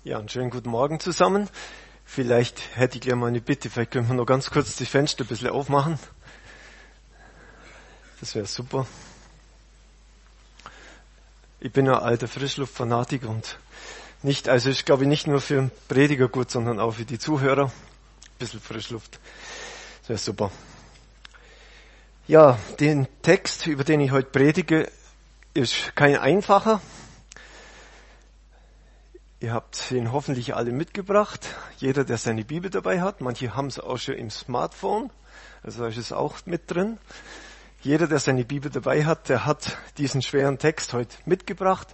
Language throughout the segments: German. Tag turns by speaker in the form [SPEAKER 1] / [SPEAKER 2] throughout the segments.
[SPEAKER 1] Ja, einen schönen guten Morgen zusammen. Vielleicht hätte ich gleich mal eine Bitte, vielleicht können wir noch ganz kurz die Fenster ein bisschen aufmachen. Das wäre super. Ich bin ein alter Frischluftfanatiker und ich glaube nicht nur für den Prediger gut, sondern auch für die Zuhörer. Ein bisschen Frischluft. Das wäre super. Ja, den Text, über den ich heute predige, ist kein einfacher. Ihr habt ihn hoffentlich alle mitgebracht. Jeder, der seine Bibel dabei hat. Manche haben es auch schon im Smartphone. Also ist es auch mit drin. Jeder, der seine Bibel dabei hat, der hat diesen schweren Text heute mitgebracht.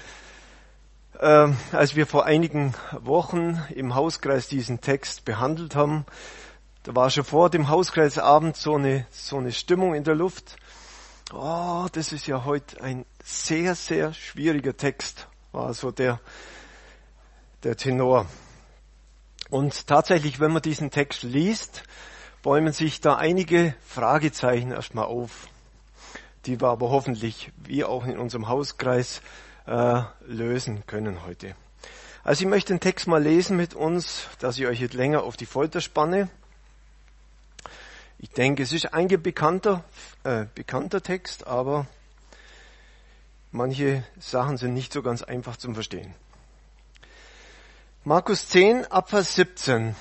[SPEAKER 1] Als wir vor einigen Wochen im Hauskreis diesen Text behandelt haben, da war schon vor dem Hauskreisabend so eine Stimmung in der Luft. Oh, das ist ja heute ein sehr, sehr schwieriger Text, war so der Tenor. Und tatsächlich, wenn man diesen Text liest, bäumen sich da einige Fragezeichen erstmal auf, die wir aber hoffentlich, wie auch in unserem Hauskreis, lösen können heute. Also ich möchte den Text mal lesen mit uns, dass ich euch jetzt länger auf die Folter spanne. Ich denke, es ist ein bekannter Text, aber manche Sachen sind nicht so ganz einfach zum Verstehen. Markus 10, Abvers 17.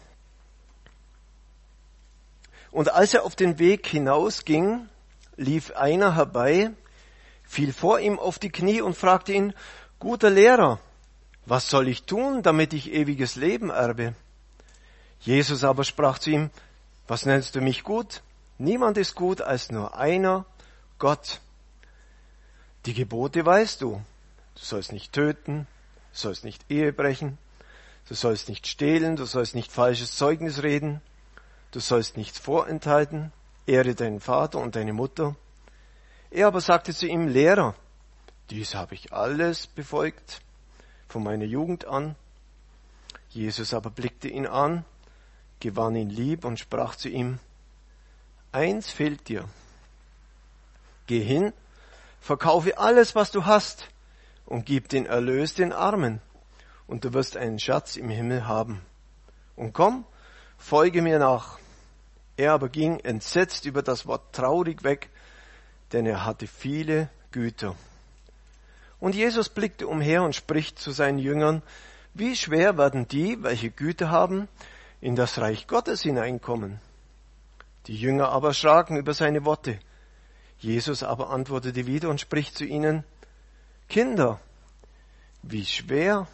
[SPEAKER 1] Und als er auf den Weg hinausging, lief einer herbei, fiel vor ihm auf die Knie und fragte ihn: Guter Lehrer, was soll ich tun, damit ich ewiges Leben erbe? Jesus aber sprach zu ihm: Was nennst du mich gut? Niemand ist gut als nur einer, Gott. Die Gebote weißt du. Du sollst nicht töten, du sollst nicht Ehe brechen, du sollst nicht stehlen, du sollst nicht falsches Zeugnis reden, du sollst nichts vorenthalten, ehre deinen Vater und deine Mutter. Er aber sagte zu ihm: Lehrer, dies habe ich alles befolgt, von meiner Jugend an. Jesus aber blickte ihn an, gewann ihn lieb und sprach zu ihm: Eins fehlt dir. Geh hin, verkaufe alles, was du hast, und gib den Erlös den Armen, und du wirst einen Schatz im Himmel haben. Und komm, folge mir nach. Er aber ging entsetzt über das Wort traurig weg, denn er hatte viele Güter. Und Jesus blickte umher und spricht zu seinen Jüngern: Wie schwer werden die, welche Güter haben, in das Reich Gottes hineinkommen? Die Jünger aber erschraken über seine Worte. Jesus aber antwortete wieder und spricht zu ihnen: Kinder, wie schwer...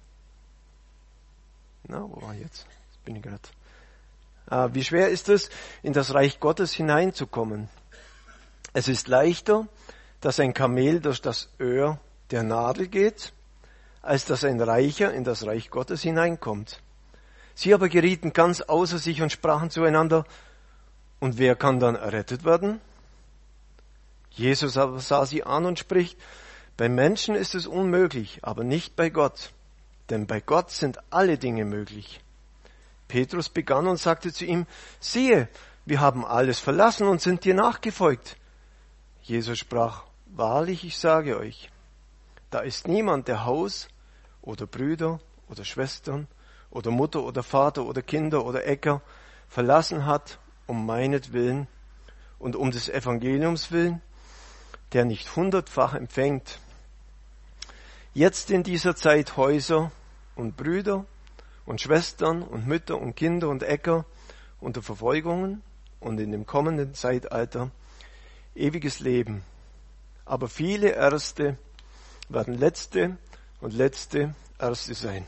[SPEAKER 1] wo war ich jetzt? Bin ich gerade. Wie schwer ist es, in das Reich Gottes hineinzukommen? Es ist leichter, dass ein Kamel durch das Öhr der Nadel geht, als dass ein Reicher in das Reich Gottes hineinkommt. Sie aber gerieten ganz außer sich und sprachen zueinander: Und wer kann dann errettet werden? Jesus aber sah sie an und spricht: Bei Menschen ist es unmöglich, aber nicht bei Gott. Denn bei Gott sind alle Dinge möglich. Petrus begann und sagte zu ihm: Siehe, wir haben alles verlassen und sind dir nachgefolgt. Jesus sprach: Wahrlich, ich sage euch, da ist niemand, der Haus oder Brüder oder Schwestern oder Mutter oder Vater oder Kinder oder Äcker verlassen hat, um meinetwillen und um des Evangeliums willen, der nicht 100-fach empfängt. Jetzt in dieser Zeit Häuser und Brüder und Schwestern und Mütter und Kinder und Äcker unter Verfolgungen und in dem kommenden Zeitalter ewiges Leben. Aber viele Erste werden Letzte und Letzte Erste sein.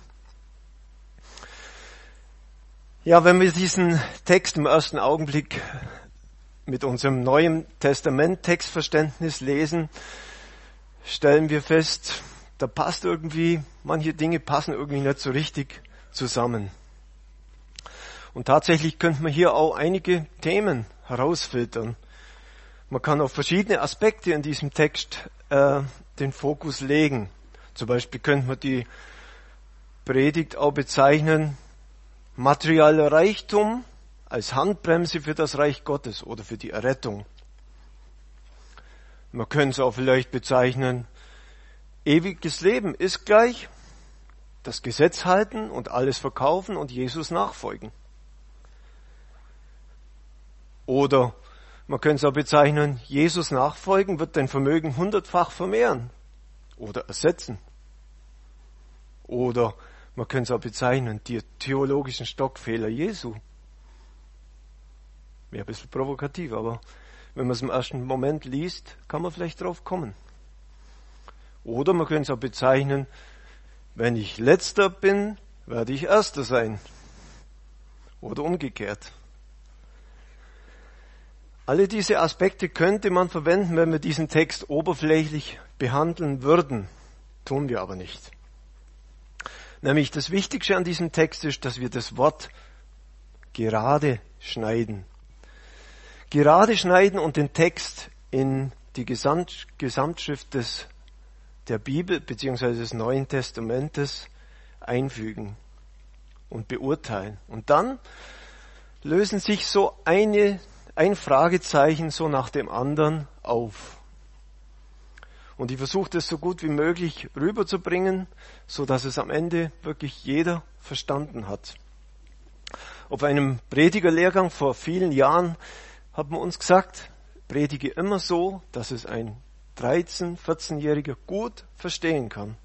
[SPEAKER 1] Ja, wenn wir diesen Text im ersten Augenblick mit unserem Neuen Testament Textverständnis lesen, stellen wir fest, da manche Dinge passen irgendwie nicht so richtig zusammen. Und tatsächlich könnte man hier auch einige Themen herausfiltern. Man kann auf verschiedene Aspekte in diesem Text den Fokus legen. Zum Beispiel könnte man die Predigt auch bezeichnen: materieller Reichtum als Handbremse für das Reich Gottes oder für die Errettung. Man könnte es auch vielleicht bezeichnen: ewiges Leben ist gleich das Gesetz halten und alles verkaufen und Jesus nachfolgen. Oder man könnte es auch bezeichnen, Jesus nachfolgen wird dein Vermögen 100-fach vermehren oder ersetzen. Oder man könnte es auch bezeichnen, die theologischen Stockfehler Jesu. Wäre ein bisschen provokativ, aber wenn man es im ersten Moment liest, kann man vielleicht drauf kommen. Oder man könnte es auch bezeichnen, wenn ich Letzter bin, werde ich Erster sein. Oder umgekehrt. Alle diese Aspekte könnte man verwenden, wenn wir diesen Text oberflächlich behandeln würden. Tun wir aber nicht. Nämlich das Wichtigste an diesem Text ist, dass wir das Wort gerade schneiden. Gerade schneiden und den Text in die Gesamtschrift der Bibel bzw. des Neuen Testamentes einfügen und beurteilen. Und dann lösen sich so ein Fragezeichen so nach dem anderen auf. Und ich versuche das so gut wie möglich rüberzubringen, so dass es am Ende wirklich jeder verstanden hat. Auf einem Predigerlehrgang vor vielen Jahren hat man uns gesagt, predige immer so, dass es ein 13-, 14-Jähriger gut verstehen kann.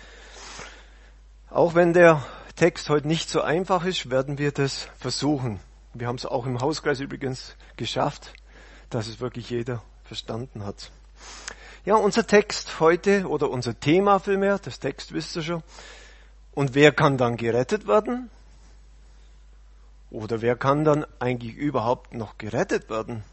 [SPEAKER 1] Auch wenn der Text heute nicht so einfach ist, werden wir das versuchen. Wir haben es auch im Hauskreis übrigens geschafft, dass es wirklich jeder verstanden hat. Ja, unser Text heute, oder unser Thema vielmehr, das Text wisst ihr schon. Und wer kann dann gerettet werden? Oder wer kann dann eigentlich überhaupt noch gerettet werden?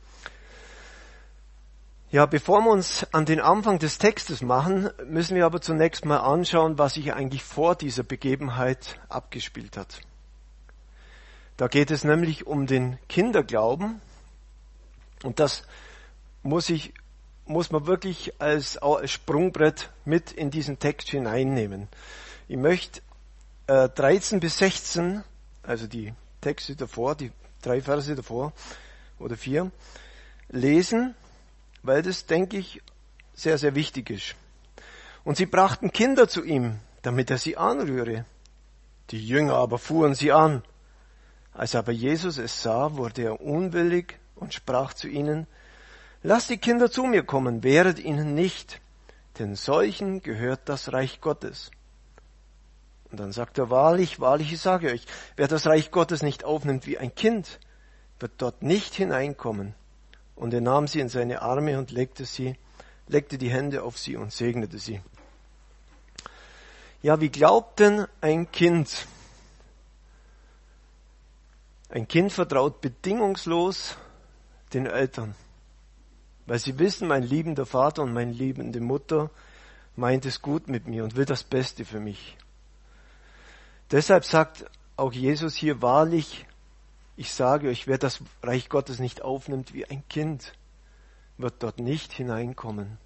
[SPEAKER 1] Ja, bevor wir uns an den Anfang des Textes machen, müssen wir aber zunächst mal anschauen, was sich eigentlich vor dieser Begebenheit abgespielt hat. Da geht es nämlich um den Kinderglauben und das muss man wirklich als Sprungbrett mit in diesen Text hineinnehmen. Ich möchte 13 bis 16, also die Texte davor, die 3 Verse davor oder 4, lesen, weil das, denke ich, sehr, sehr wichtig ist. Und sie brachten Kinder zu ihm, damit er sie anrühre. Die Jünger aber fuhren sie an. Als aber Jesus es sah, wurde er unwillig und sprach zu ihnen, lasst die Kinder zu mir kommen, wehret ihnen nicht, denn solchen gehört das Reich Gottes. Und dann sagt er, wahrlich, wahrlich, ich sage euch, wer das Reich Gottes nicht aufnimmt wie ein Kind, wird dort nicht hineinkommen. Und er nahm sie in seine Arme und legte die Hände auf sie und segnete sie. Ja, wie glaubt denn ein Kind? Ein Kind vertraut bedingungslos den Eltern, weil sie wissen, mein liebender Vater und meine liebende Mutter meint es gut mit mir und will das Beste für mich. Deshalb sagt auch Jesus hier wahrlich, ich sage euch, wer das Reich Gottes nicht aufnimmt wie ein Kind, wird dort nicht hineinkommen.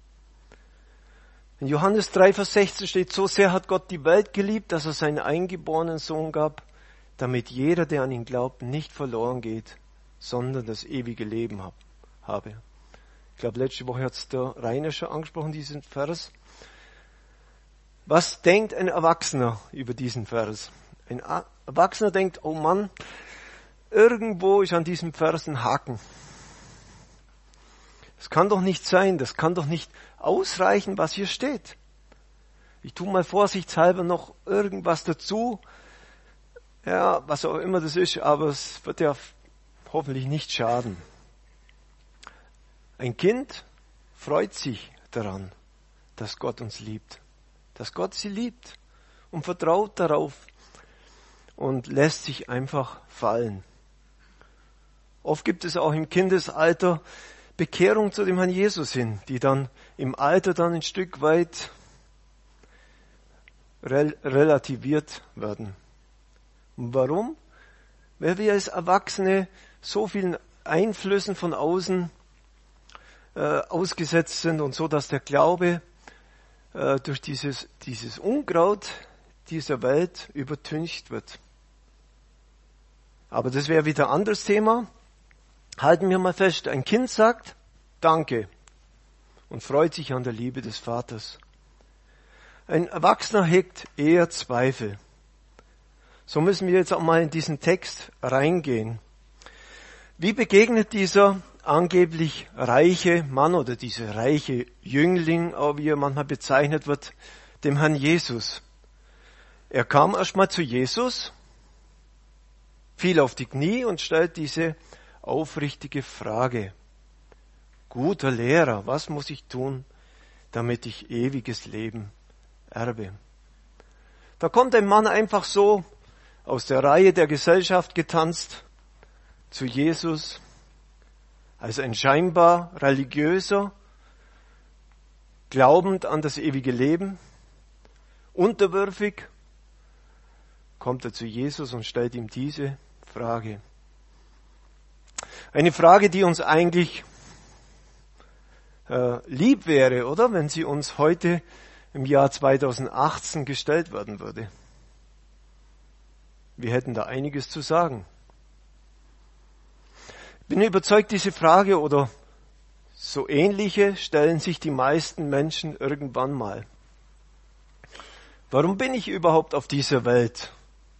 [SPEAKER 1] In Johannes 3, Vers 16 steht, so sehr hat Gott die Welt geliebt, dass er seinen eingeborenen Sohn gab, damit jeder, der an ihn glaubt, nicht verloren geht, sondern das ewige Leben habe. Ich glaube, letzte Woche hat es der Rainer schon angesprochen, diesen Vers. Was denkt ein Erwachsener über diesen Vers? Ein Erwachsener denkt, oh Mann, irgendwo ist an diesem Vers ein Haken. Das kann doch nicht sein, das kann doch nicht ausreichen, was hier steht. Ich tue mal vorsichtshalber noch irgendwas dazu, ja, was auch immer das ist, aber es wird ja hoffentlich nicht schaden. Ein Kind freut sich daran, dass Gott uns liebt, dass Gott sie liebt und vertraut darauf und lässt sich einfach fallen. Oft gibt es auch im Kindesalter Bekehrung zu dem Herrn Jesus hin, die dann im Alter dann ein Stück weit relativiert werden. Und warum? Weil wir als Erwachsene so vielen Einflüssen von außen ausgesetzt sind und so, dass der Glaube durch dieses Unkraut dieser Welt übertüncht wird. Aber das wäre wieder ein anderes Thema. Halten wir mal fest, ein Kind sagt Danke und freut sich an der Liebe des Vaters. Ein Erwachsener hegt eher Zweifel. So müssen wir jetzt auch mal in diesen Text reingehen. Wie begegnet dieser angeblich reiche Mann oder dieser reiche Jüngling, auch wie er manchmal bezeichnet wird, dem Herrn Jesus? Er kam erstmal zu Jesus, fiel auf die Knie und stellt diese aufrichtige Frage. Guter Lehrer, was muss ich tun, damit ich ewiges Leben erbe? Da kommt ein Mann einfach so aus der Reihe der Gesellschaft getanzt zu Jesus, als ein scheinbar religiöser, glaubend an das ewige Leben, unterwürfig, kommt er zu Jesus und stellt ihm diese Frage. Eine Frage, die uns eigentlich lieb wäre, oder? Wenn sie uns heute im Jahr 2018 gestellt werden würde. Wir hätten da einiges zu sagen. Ich bin überzeugt, diese Frage oder so ähnliche stellen sich die meisten Menschen irgendwann mal. Warum bin ich überhaupt auf dieser Welt?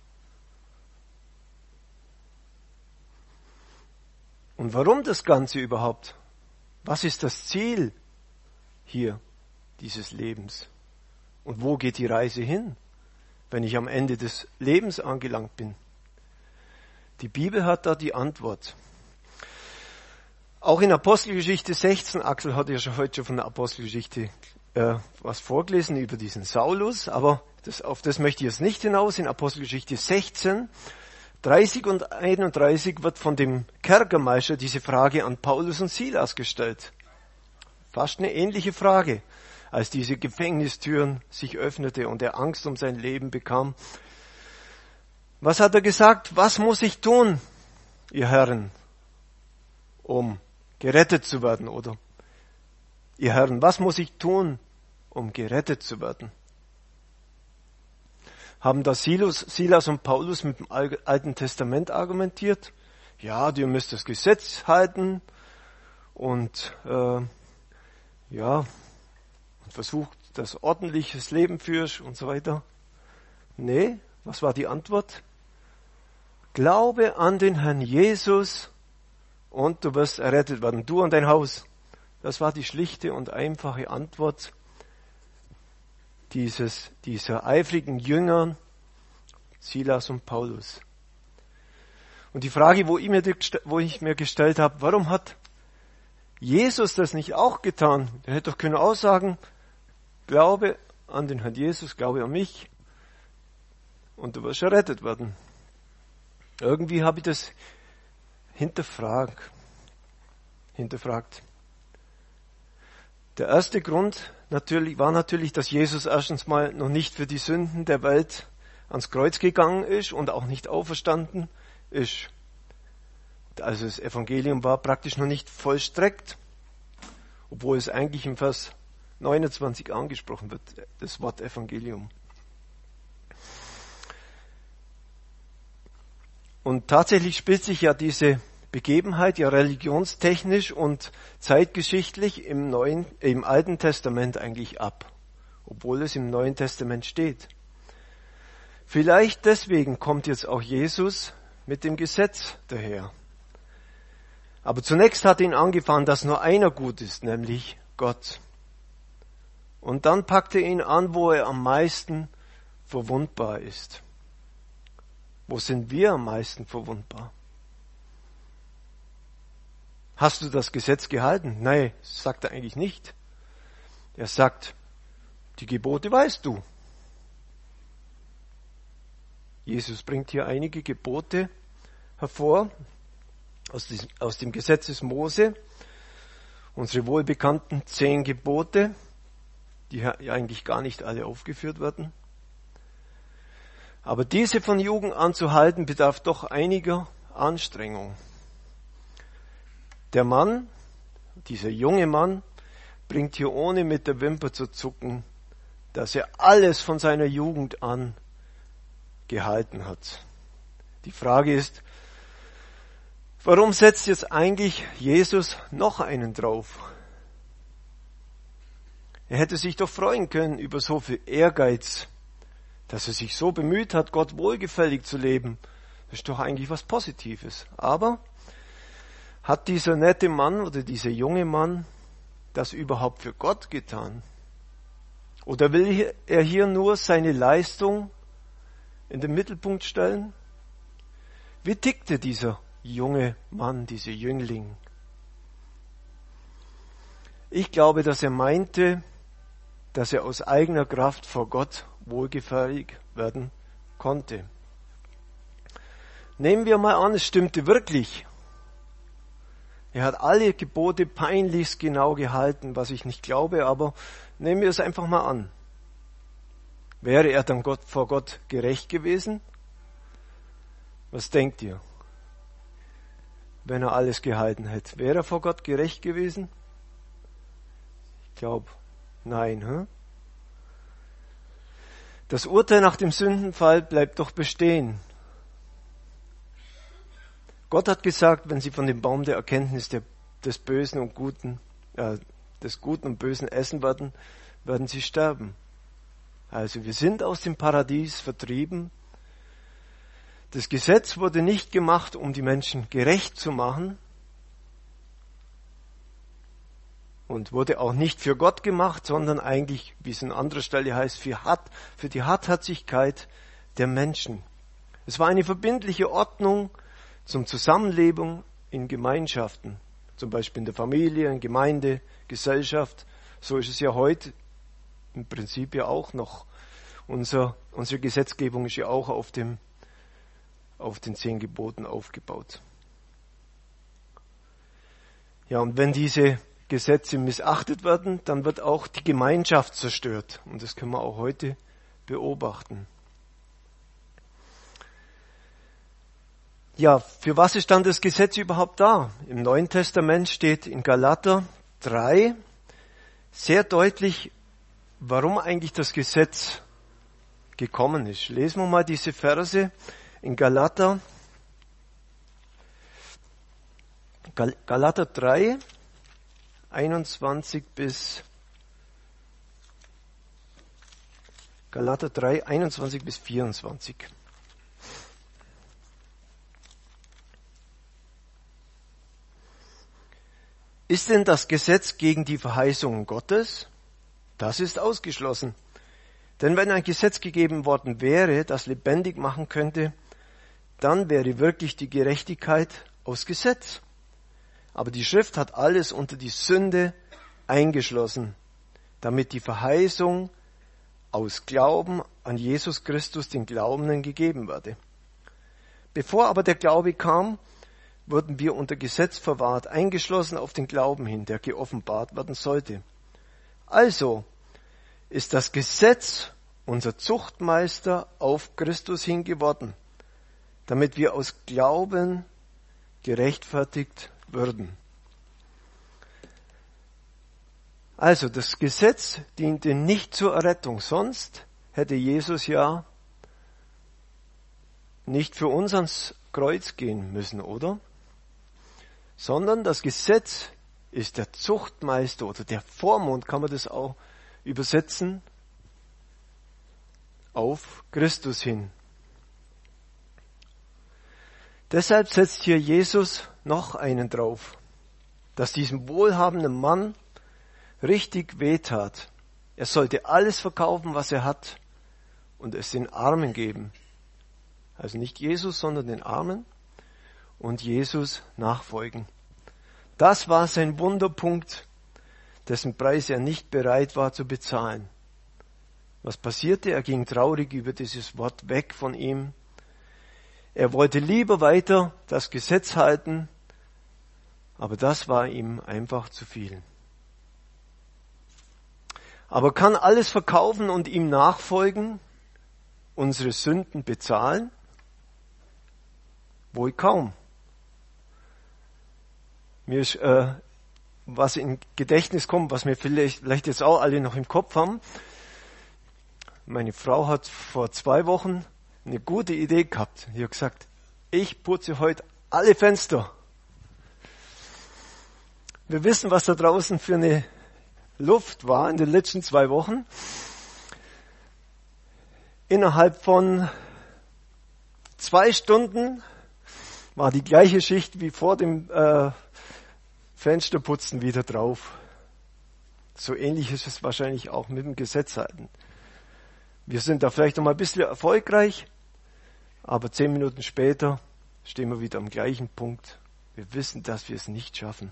[SPEAKER 1] Und warum das Ganze überhaupt? Was ist das Ziel hier dieses Lebens? Und wo geht die Reise hin, wenn ich am Ende des Lebens angelangt bin? Die Bibel hat da die Antwort. Auch in Apostelgeschichte 16, Axel hat ja heute schon von der Apostelgeschichte was vorgelesen über diesen Saulus, aber auf das möchte ich jetzt nicht hinaus. In Apostelgeschichte 16, 30 und 31 wird von dem Kerkermeister diese Frage an Paulus und Silas gestellt. Fast eine ähnliche Frage, als diese Gefängnistüren sich öffnete und er Angst um sein Leben bekam. Was hat er gesagt? Was muss ich tun, ihr Herren, um gerettet zu werden? Oder ihr Herren, was muss ich tun, um gerettet zu werden? Haben da Silas und Paulus mit dem Alten Testament argumentiert? Ja, ihr müsst das Gesetz halten und versucht, das ordentliches Leben führst und so weiter. Nee, was war die Antwort? Glaube an den Herrn Jesus und du wirst errettet werden, du und dein Haus. Das war die schlichte und einfache Antwort dieser eifrigen Jünger, Silas und Paulus. Und die Frage, wo ich mir gestellt habe, warum hat Jesus das nicht auch getan? Er hätte doch können aussagen, glaube an den Herrn Jesus, glaube an mich und du wirst errettet werden. Irgendwie habe ich das hinterfragt. Der erste Grund war natürlich, dass Jesus erstens mal noch nicht für die Sünden der Welt ans Kreuz gegangen ist und auch nicht auferstanden ist. Also das Evangelium war praktisch noch nicht vollstreckt, obwohl es eigentlich im Vers 29 angesprochen wird, das Wort Evangelium. Und tatsächlich spielt sich ja diese Begebenheit ja religionstechnisch und zeitgeschichtlich im Alten Testament eigentlich ab, obwohl es im Neuen Testament steht. Vielleicht deswegen kommt jetzt auch Jesus mit dem Gesetz daher. Aber zunächst hat ihn angefangen, dass nur einer gut ist, nämlich Gott. Und dann packte er ihn an, wo er am meisten verwundbar ist. Wo sind wir am meisten verwundbar? Hast du das Gesetz gehalten? Nein, das sagt er eigentlich nicht. Er sagt, die Gebote weißt du. Jesus bringt hier einige Gebote hervor aus dem Gesetz des Mose, unsere wohlbekannten 10 Gebote, die eigentlich gar nicht alle aufgeführt werden. Aber diese von Jugend an zu halten, bedarf doch einiger Anstrengung. Der Mann, dieser junge Mann, bringt hier ohne mit der Wimper zu zucken, dass er alles von seiner Jugend an gehalten hat. Die Frage ist, warum setzt jetzt eigentlich Jesus noch einen drauf? Er hätte sich doch freuen können über so viel Ehrgeiz, dass er sich so bemüht hat, Gott wohlgefällig zu leben. Das ist doch eigentlich was Positives. Aber hat dieser nette Mann oder dieser junge Mann das überhaupt für Gott getan? Oder will er hier nur seine Leistung in den Mittelpunkt stellen? Wie tickte dieser junge Mann, dieser Jüngling? Ich glaube, dass er meinte, dass er aus eigener Kraft vor Gott wohlgefällig werden konnte. Nehmen wir mal an, es stimmte wirklich. Er hat alle Gebote peinlichst genau gehalten, was ich nicht glaube, aber nehmen wir es einfach mal an. Wäre er dann vor Gott gerecht gewesen? Was denkt ihr? Wenn er alles gehalten hätte, wäre er vor Gott gerecht gewesen? Ich glaube, nein. Das Urteil nach dem Sündenfall bleibt doch bestehen. Gott hat gesagt, wenn sie von dem Baum der Erkenntnis des Bösen und Guten, des Guten und Bösen essen werden, werden sie sterben. Also wir sind aus dem Paradies vertrieben. Das Gesetz wurde nicht gemacht, um die Menschen gerecht zu machen und wurde auch nicht für Gott gemacht, sondern eigentlich, wie es an anderer Stelle heißt, für die Hartherzigkeit der Menschen. Es war eine verbindliche Ordnung zum Zusammenleben in Gemeinschaften, zum Beispiel in der Familie, in Gemeinde, Gesellschaft. So ist es ja heute im Prinzip ja auch noch. Unsere Gesetzgebung ist ja auch auf den 10 Geboten aufgebaut. Ja, und wenn diese Gesetze missachtet werden, dann wird auch die Gemeinschaft zerstört. Und das können wir auch heute beobachten. Ja, für was ist dann das Gesetz überhaupt da? Im Neuen Testament steht in Galater 3 sehr deutlich, warum eigentlich das Gesetz gekommen ist. Lesen wir mal diese Verse in Galater 3, 21 bis 24. Ist denn das Gesetz gegen die Verheißungen Gottes? Das ist ausgeschlossen. Denn wenn ein Gesetz gegeben worden wäre, das lebendig machen könnte, dann wäre wirklich die Gerechtigkeit aus Gesetz. Aber die Schrift hat alles unter die Sünde eingeschlossen, damit die Verheißung aus Glauben an Jesus Christus den Glaubenden gegeben werde. Bevor aber der Glaube kam, wurden wir unter Gesetz verwahrt, eingeschlossen auf den Glauben hin, der geoffenbart werden sollte. Also ist das Gesetz unser Zuchtmeister auf Christus hin geworden, damit wir aus Glauben gerechtfertigt würden. Also das Gesetz diente nicht zur Errettung, sonst hätte Jesus ja nicht für uns ans Kreuz gehen müssen, oder? Sondern das Gesetz ist der Zuchtmeister oder der Vormund, kann man das auch übersetzen, auf Christus hin. Deshalb setzt hier Jesus noch einen drauf, dass diesem wohlhabenden Mann richtig wehtat. Er sollte alles verkaufen, was er hat, und es den Armen geben. Also nicht Jesus, sondern den Armen, und Jesus nachfolgen. Das war sein Wunderpunkt, dessen Preis er nicht bereit war zu bezahlen. Was passierte? Er ging traurig über dieses Wort weg von ihm. Er wollte lieber weiter das Gesetz halten, aber das war ihm einfach zu viel. Aber kann alles verkaufen und ihm nachfolgen, unsere Sünden bezahlen? Wohl kaum. Mir ist was in Gedächtnis kommt, was wir vielleicht jetzt auch alle noch im Kopf haben. Meine Frau hat vor 2 Wochen eine gute Idee gehabt. Sie hat gesagt, ich putze heute alle Fenster. Wir wissen, was da draußen für eine Luft war in den letzten 2 Wochen. Innerhalb von 2 Stunden war die gleiche Schicht wie vor dem Fensterputzen wieder drauf. So ähnlich ist es wahrscheinlich auch mit dem Gesetz halten. Wir sind da vielleicht noch mal ein bisschen erfolgreich, aber 10 Minuten später stehen wir wieder am gleichen Punkt. Wir wissen, dass wir es nicht schaffen.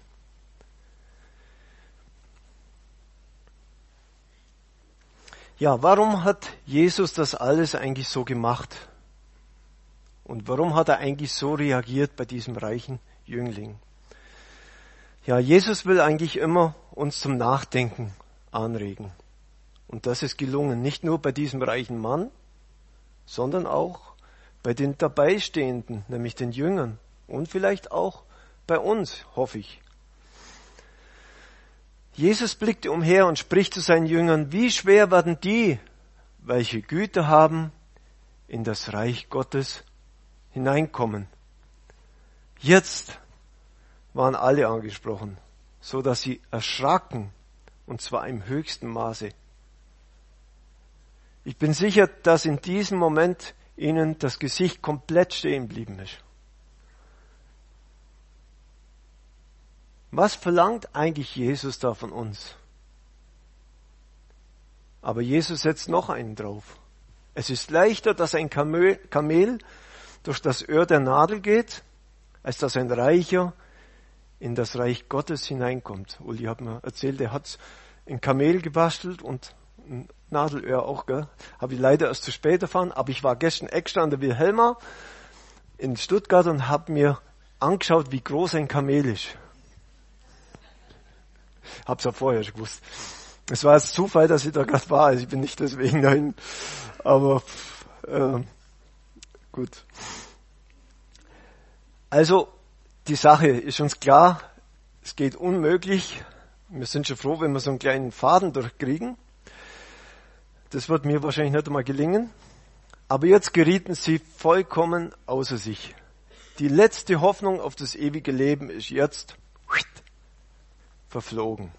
[SPEAKER 1] Ja, warum hat Jesus das alles eigentlich so gemacht? Und warum hat er eigentlich so reagiert bei diesem reichen Jüngling? Ja, Jesus will eigentlich immer uns zum Nachdenken anregen. Und das ist gelungen, nicht nur bei diesem reichen Mann, sondern auch bei den Dabeistehenden, nämlich den Jüngern und vielleicht auch bei uns, hoffe ich. Jesus blickte umher und spricht zu seinen Jüngern, wie schwer werden die, welche Güter haben, in das Reich Gottes hineinkommen. Jetzt waren alle angesprochen, so dass sie erschraken, und zwar im höchsten Maße. Ich bin sicher, dass in diesem Moment ihnen das Gesicht komplett stehen geblieben ist. Was verlangt eigentlich Jesus da von uns? Aber Jesus setzt noch einen drauf. Es ist leichter, dass ein Kamel durch das Öhr der Nadel geht, als dass ein Reicher in das Reich Gottes hineinkommt. Uli hat mir erzählt, er hat ein Kamel gebastelt und ein Nadelöhr auch, gell? Habe ich leider erst zu spät erfahren, aber ich war gestern extra an der Wilhelma in Stuttgart und habe mir angeschaut, wie groß ein Kamel ist. Hab's ja vorher schon gewusst. Es war jetzt Zufall, dass ich da gerade war, also ich bin nicht deswegen dahin, aber gut. Also, die Sache ist uns klar, es geht unmöglich. Wir sind schon froh, wenn wir so einen kleinen Faden durchkriegen. Das wird mir wahrscheinlich nicht einmal gelingen. Aber jetzt gerieten sie vollkommen außer sich. Die letzte Hoffnung auf das ewige Leben ist jetzt verflogen.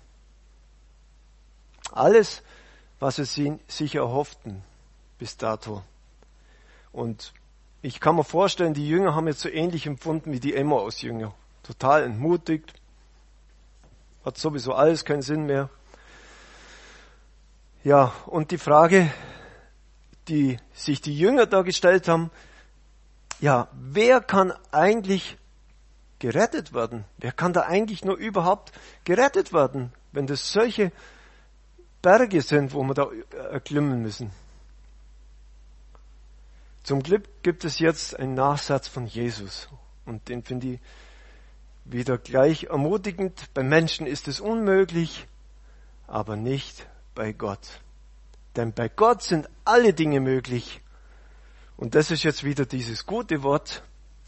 [SPEAKER 1] Alles, was sie sich erhofften bis dato. Und ich kann mir vorstellen, die Jünger haben jetzt so ähnlich empfunden wie die Emmaus-Jünger. Total entmutigt. Hat sowieso alles keinen Sinn mehr. Ja, und die Frage, die sich die Jünger da gestellt haben, ja, wer kann eigentlich gerettet werden? Wer kann da eigentlich nur überhaupt gerettet werden, wenn das solche Berge sind, wo wir da erklimmen müssen? Zum Glück gibt es jetzt einen Nachsatz von Jesus und den finde ich wieder gleich ermutigend. Bei Menschen ist es unmöglich, aber nicht bei Gott. Denn bei Gott sind alle Dinge möglich. Und das ist jetzt wieder dieses gute Wort.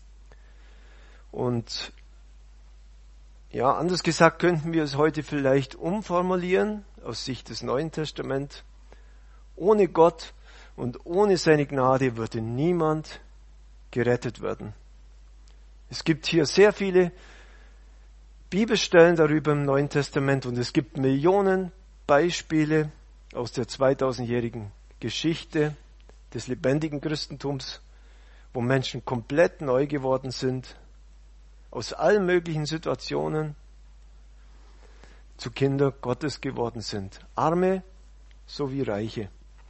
[SPEAKER 1] Und ja, anders gesagt könnten wir es heute vielleicht umformulieren aus Sicht des Neuen Testaments. Ohne Gott und ohne seine Gnade würde niemand gerettet werden. Es gibt hier sehr viele Bibelstellen darüber im Neuen Testament und es gibt Millionen Beispiele aus der 2000-jährigen Geschichte des lebendigen Christentums, wo Menschen komplett neu geworden sind, aus allen möglichen Situationen zu Kinder Gottes geworden sind. Arme sowie Reiche.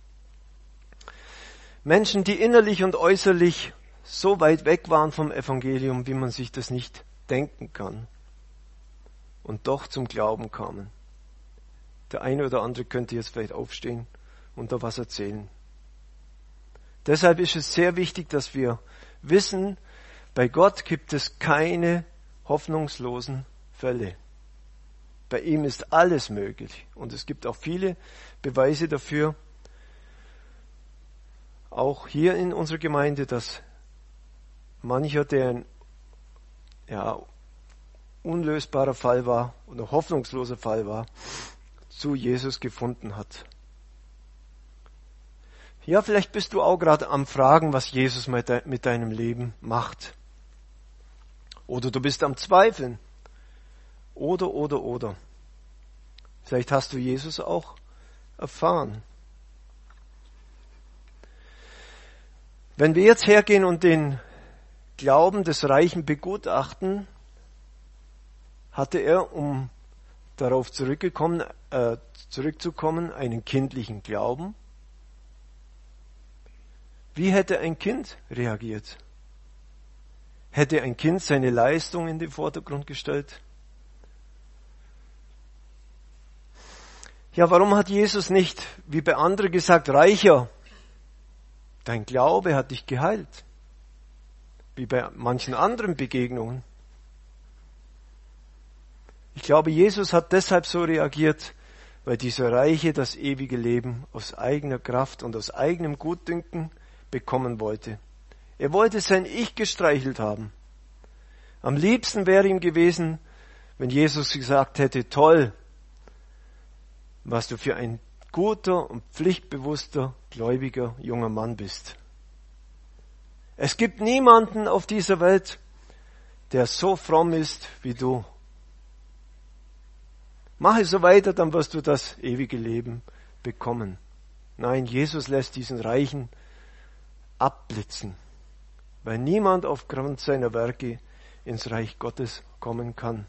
[SPEAKER 1] Menschen, die innerlich und äußerlich so weit weg waren vom Evangelium, wie man sich das nicht denken kann, und doch zum Glauben kamen. Der eine oder andere könnte jetzt vielleicht aufstehen und da was erzählen. Deshalb ist es sehr wichtig, dass wir wissen, bei Gott gibt es keine hoffnungslosen Fälle. Bei ihm ist alles möglich. Und es gibt auch viele Beweise dafür, auch hier in unserer Gemeinde, dass mancher, der ein unlösbarer Fall war oder hoffnungsloser Fall war, zu Jesus gefunden hat. Ja, vielleicht bist du auch gerade am Fragen, was Jesus mit deinem Leben macht. Oder du bist am Zweifeln. Oder. Vielleicht hast du Jesus auch erfahren. Wenn wir jetzt hergehen und den Glauben des Reichen begutachten, hatte er, um darauf zurückzukommen, einen kindlichen Glauben. Wie hätte ein Kind reagiert? Hätte ein Kind seine Leistung in den Vordergrund gestellt? Ja, warum hat Jesus nicht, wie bei anderen gesagt, Reicher, dein Glaube hat dich geheilt? Wie bei manchen anderen Begegnungen. Ich glaube, Jesus hat deshalb so reagiert, weil dieser Reiche das ewige Leben aus eigener Kraft und aus eigenem Gutdünken bekommen wollte. Er wollte sein Ich gestreichelt haben. Am liebsten wäre ihm gewesen, wenn Jesus gesagt hätte, toll, was du für ein guter und pflichtbewusster, gläubiger junger Mann bist. Es gibt niemanden auf dieser Welt, der so fromm ist wie du. Mache so weiter, dann wirst du das ewige Leben bekommen. Nein, Jesus lässt diesen Reichen abblitzen, weil niemand aufgrund seiner Werke ins Reich Gottes kommen kann.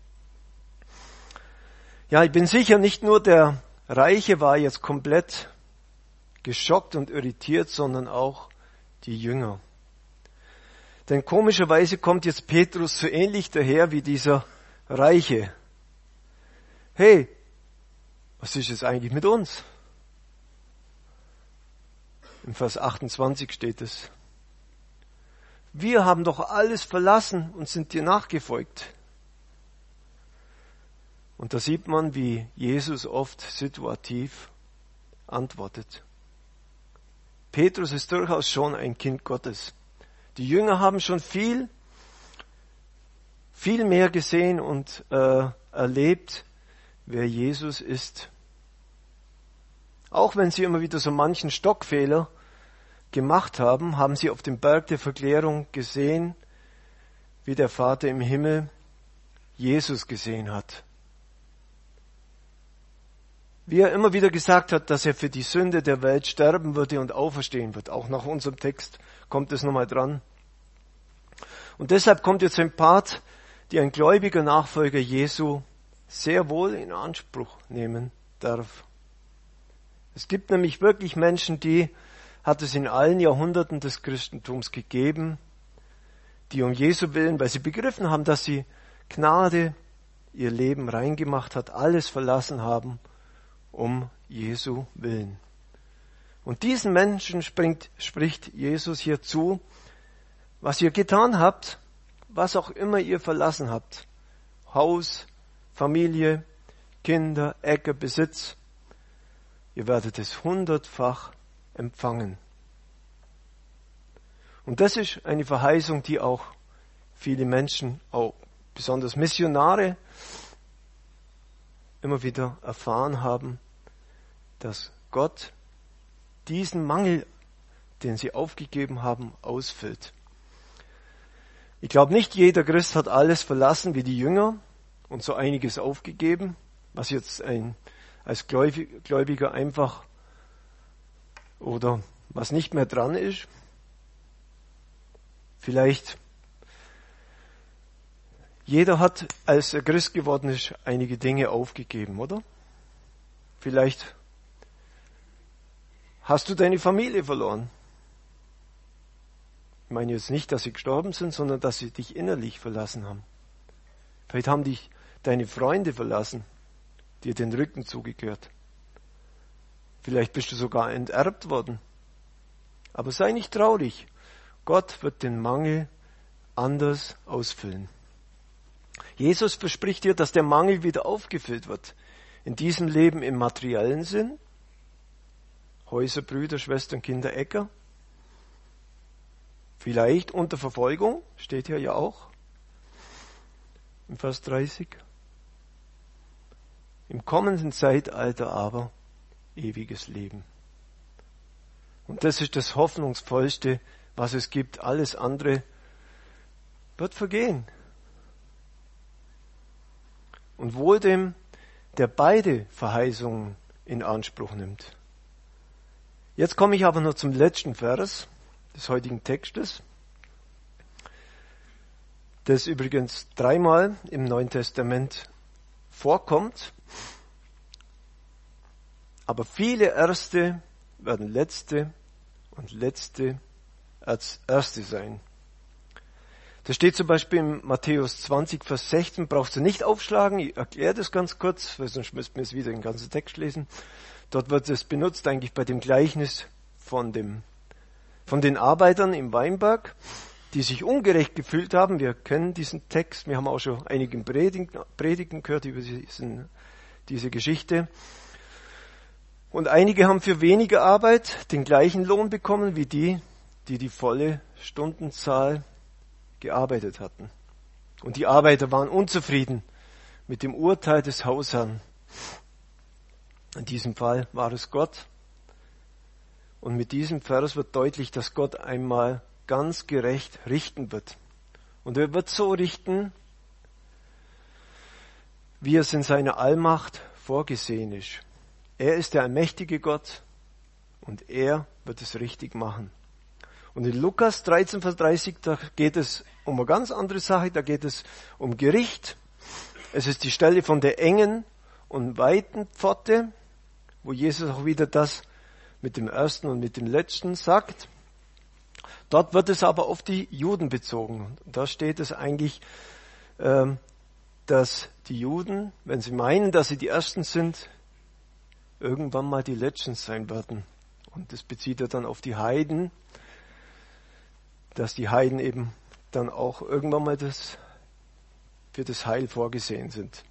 [SPEAKER 1] Ja, ich bin sicher, nicht nur der Reiche war jetzt komplett geschockt und irritiert, sondern auch die Jünger. Denn komischerweise kommt jetzt Petrus so ähnlich daher wie dieser Reiche. Hey, was ist jetzt eigentlich mit uns? Im Vers 28 steht es. Wir haben doch alles verlassen und sind dir nachgefolgt. Und da sieht man, wie Jesus oft situativ antwortet. Petrus ist durchaus schon ein Kind Gottes. Die Jünger haben schon viel mehr gesehen und erlebt, wer Jesus ist. Auch wenn sie immer wieder so manchen Stockfehler gemacht haben, haben sie auf dem Berg der Verklärung gesehen, wie der Vater im Himmel Jesus gesehen hat. Wie er immer wieder gesagt hat, dass er für die Sünde der Welt sterben würde und auferstehen wird. Auch nach unserem Text kommt es nochmal dran. Und deshalb kommt jetzt ein Part, die ein gläubiger Nachfolger Jesu sehr wohl in Anspruch nehmen darf. Es gibt nämlich wirklich Menschen, die hat es in allen Jahrhunderten des Christentums gegeben, die um Jesu willen, weil sie begriffen haben, dass sie Gnade ihr Leben reingemacht hat, alles verlassen haben, um Jesu willen. Und diesen Menschen spricht Jesus hier zu, was ihr getan habt, was auch immer ihr verlassen habt, Haus, Familie, Kinder, Äcker, Besitz, ihr werdet es 100-fach empfangen. Und das ist eine Verheißung, die auch viele Menschen, auch besonders Missionare, immer wieder erfahren haben, dass Gott diesen Mangel, den sie aufgegeben haben, ausfüllt. Ich glaube, nicht jeder Christ hat alles verlassen wie die Jünger und so einiges aufgegeben, was jetzt als Gläubiger einfach oder was nicht mehr dran ist. Vielleicht jeder hat, als er Christ geworden ist, einige Dinge aufgegeben, oder? Vielleicht hast du deine Familie verloren. Ich meine jetzt nicht, dass sie gestorben sind, sondern dass sie dich innerlich verlassen haben. Vielleicht haben dich deine Freunde verlassen, dir den Rücken zugekehrt. Vielleicht bist du sogar enterbt worden. Aber sei nicht traurig. Gott wird den Mangel anders ausfüllen. Jesus verspricht dir, dass der Mangel wieder aufgefüllt wird. In diesem Leben im materiellen Sinn. Häuser, Brüder, Schwestern, Kinder, Äcker. Vielleicht unter Verfolgung, steht hier ja auch. Im Vers 30. Im kommenden Zeitalter aber ewiges Leben. Und das ist das Hoffnungsvollste, was es gibt. Alles andere wird vergehen. Und wohl dem, der beide Verheißungen in Anspruch nimmt. Jetzt komme ich aber noch zum letzten Vers des heutigen Textes, das übrigens 3-mal im Neuen Testament vorkommt. Aber viele Erste werden Letzte und Letzte als Erste sein. Das steht zum Beispiel in Matthäus 20, Vers 16, brauchst du nicht aufschlagen, ich erkläre das ganz kurz, weil sonst müssten wir es wieder den ganzen Text lesen. Dort wird es benutzt eigentlich bei dem Gleichnis von den Arbeitern im Weinberg, die sich ungerecht gefühlt haben. Wir kennen diesen Text, wir haben auch schon einige Predigten gehört über diese Geschichte. Und einige haben für weniger Arbeit den gleichen Lohn bekommen wie die volle Stundenzahl gearbeitet hatten. Und die Arbeiter waren unzufrieden mit dem Urteil des Hausherrn. In diesem Fall war es Gott. Und mit diesem Vers wird deutlich, dass Gott einmal ganz gerecht richten wird. Und er wird so richten, wie es in seiner Allmacht vorgesehen ist. Er ist der allmächtige Gott und er wird es richtig machen. Und in Lukas 13, Vers 30, da geht es um eine ganz andere Sache, da geht es um Gericht. Es ist die Stelle von der engen und weiten Pforte, wo Jesus auch wieder das mit dem ersten und mit dem letzten sagt. Dort wird es aber auf die Juden bezogen. Und da steht es eigentlich, dass die Juden, wenn sie meinen, dass sie die Ersten sind, irgendwann mal die Letzten sein werden. Und das bezieht er dann auf die Heiden, dass die Heiden eben dann auch irgendwann mal für das Heil vorgesehen sind.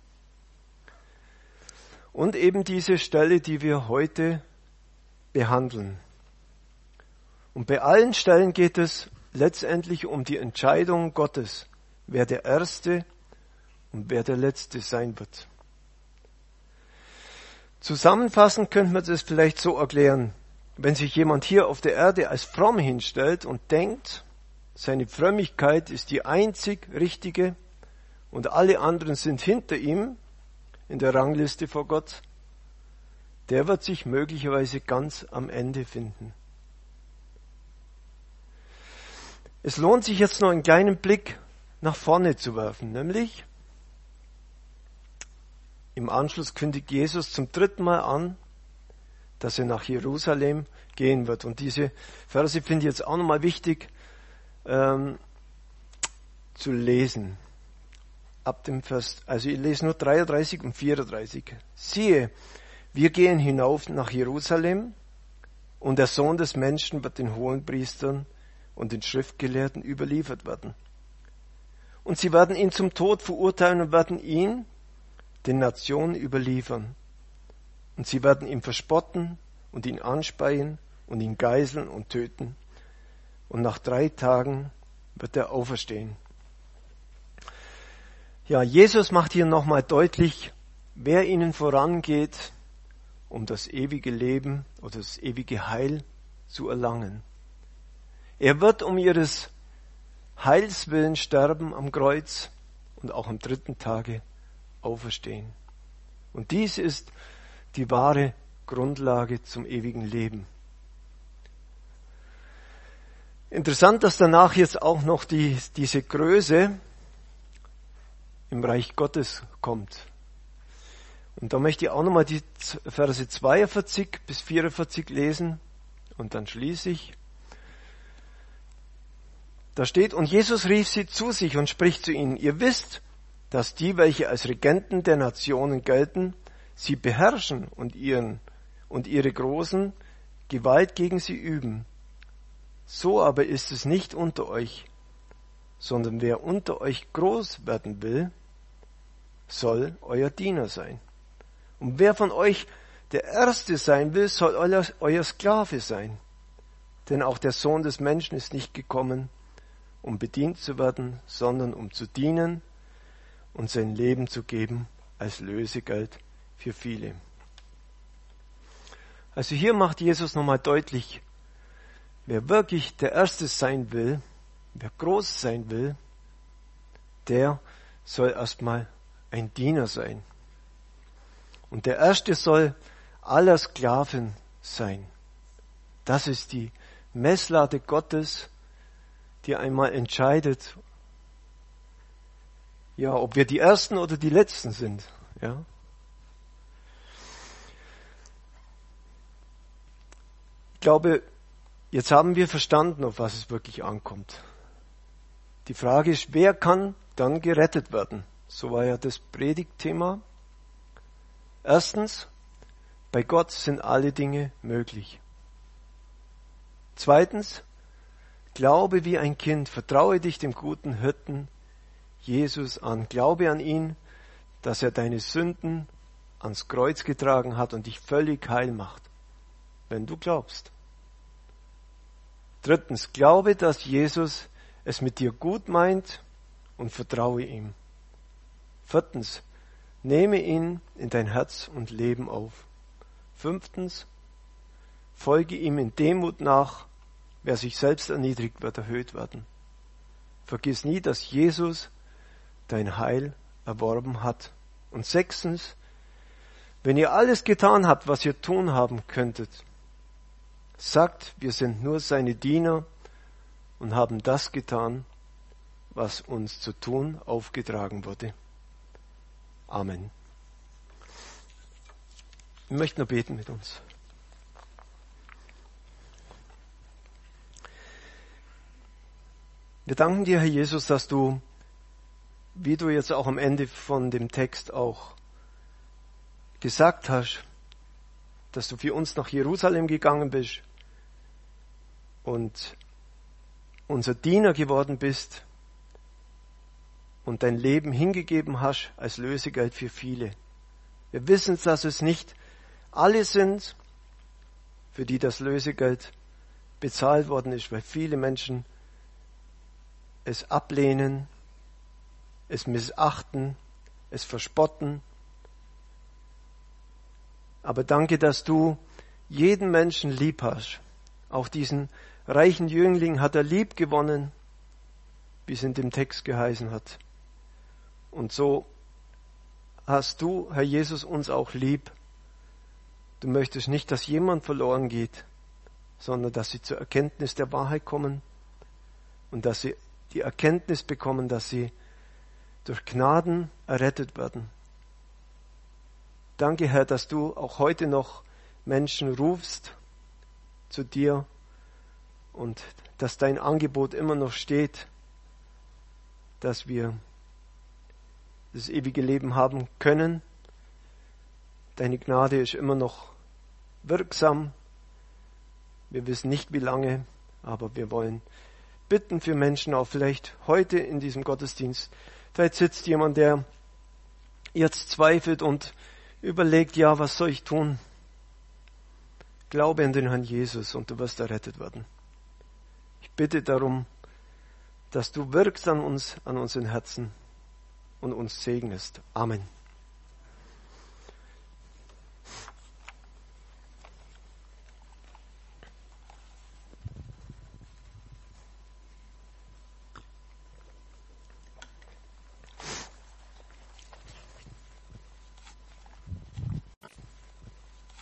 [SPEAKER 1] Und eben diese Stelle, die wir heute behandeln. Und bei allen Stellen geht es letztendlich um die Entscheidung Gottes, wer der Erste und wer der Letzte sein wird. Zusammenfassend könnte man das vielleicht so erklären, wenn sich jemand hier auf der Erde als fromm hinstellt und denkt, seine Frömmigkeit ist die einzig richtige und alle anderen sind hinter ihm in der Rangliste vor Gott, der wird sich möglicherweise ganz am Ende finden. Es lohnt sich jetzt noch einen kleinen Blick nach vorne zu werfen, nämlich im Anschluss kündigt Jesus zum 3. Mal an, dass er nach Jerusalem gehen wird. Und diese Verse finde ich jetzt auch nochmal wichtig zu lesen. Ab dem Vers, also ich lese nur 33 und 34. Siehe, wir gehen hinauf nach Jerusalem und der Sohn des Menschen wird den Hohenpriestern und den Schriftgelehrten überliefert werden. Und sie werden ihn zum Tod verurteilen und werden ihn den Nationen überliefern. Und sie werden ihn verspotten und ihn anspeien und ihn geißeln und töten. Und nach 3 Tagen wird er auferstehen. Ja, Jesus macht hier nochmal deutlich, wer ihnen vorangeht, um das ewige Leben oder das ewige Heil zu erlangen. Er wird um ihres Heils willen sterben am Kreuz und auch am 3. Tage auferstehen. Und dies ist die wahre Grundlage zum ewigen Leben. Interessant, dass danach jetzt auch noch diese Größe im Reich Gottes kommt. Und da möchte ich auch nochmal die Verse 42 bis 44 lesen und dann schließe ich. Da steht, und Jesus rief sie zu sich und spricht zu ihnen, ihr wisst, dass die, welche als Regenten der Nationen gelten, sie beherrschen und ihre Großen Gewalt gegen sie üben. So aber ist es nicht unter euch, sondern wer unter euch groß werden will, soll euer Diener sein. Und wer von euch der Erste sein will, soll euer Sklave sein. Denn auch der Sohn des Menschen ist nicht gekommen, um bedient zu werden, sondern um zu dienen und sein Leben zu geben als Lösegeld für viele. Also hier macht Jesus nochmal deutlich, wer wirklich der Erste sein will, wer groß sein will, der soll erstmal ein Diener sein. Und der erste soll aller Sklaven sein. Das ist die Messlatte Gottes, die einmal entscheidet, ja, ob wir die Ersten oder die Letzten sind. Ja. Ich glaube, jetzt haben wir verstanden, auf was es wirklich ankommt. Die Frage ist, wer kann dann gerettet werden? So war ja das Predigtthema. Erstens, bei Gott sind alle Dinge möglich. Zweitens, glaube wie ein Kind, vertraue dich dem guten Hirten Jesus an. Glaube an ihn, dass er deine Sünden ans Kreuz getragen hat und dich völlig heil macht, wenn du glaubst. Drittens, glaube, dass Jesus es mit dir gut meint und vertraue ihm. Viertens, nehme ihn in dein Herz und Leben auf. Fünftens, folge ihm in Demut nach. Wer sich selbst erniedrigt, wird erhöht werden. Vergiss nie, dass Jesus dein Heil erworben hat. Und sechstens, wenn ihr alles getan habt, was ihr tun haben könntet, sagt, wir sind nur seine Diener und haben das getan, was uns zu tun aufgetragen wurde. Amen. Ich möchte noch beten mit uns. Wir danken dir, Herr Jesus, dass du, wie du jetzt auch am Ende von dem Text auch gesagt hast, dass du für uns nach Jerusalem gegangen bist und unser Diener geworden bist und dein Leben hingegeben hast als Lösegeld für viele. Wir wissen, dass es nicht alle sind, für die das Lösegeld bezahlt worden ist, weil viele Menschen es ablehnen, es missachten, es verspotten. Aber danke, dass du jeden Menschen lieb hast. Auch diesen reichen Jüngling hat er lieb gewonnen, wie es in dem Text geheißen hat. Und so hast du, Herr Jesus, uns auch lieb. Du möchtest nicht, dass jemand verloren geht, sondern dass sie zur Erkenntnis der Wahrheit kommen und dass sie die Erkenntnis bekommen, dass sie durch Gnaden errettet werden. Danke, Herr, dass du auch heute noch Menschen rufst zu dir und dass dein Angebot immer noch steht, dass wir das ewige Leben haben können. Deine Gnade ist immer noch wirksam. Wir wissen nicht, wie lange, aber wir wollen bitten für Menschen, auch vielleicht heute in diesem Gottesdienst. Vielleicht sitzt jemand, der jetzt zweifelt und überlegt, ja, was soll ich tun? Glaube an den Herrn Jesus und du wirst errettet werden. Ich bitte darum, dass du wirkst an uns, an unseren Herzen und uns segnest. Amen.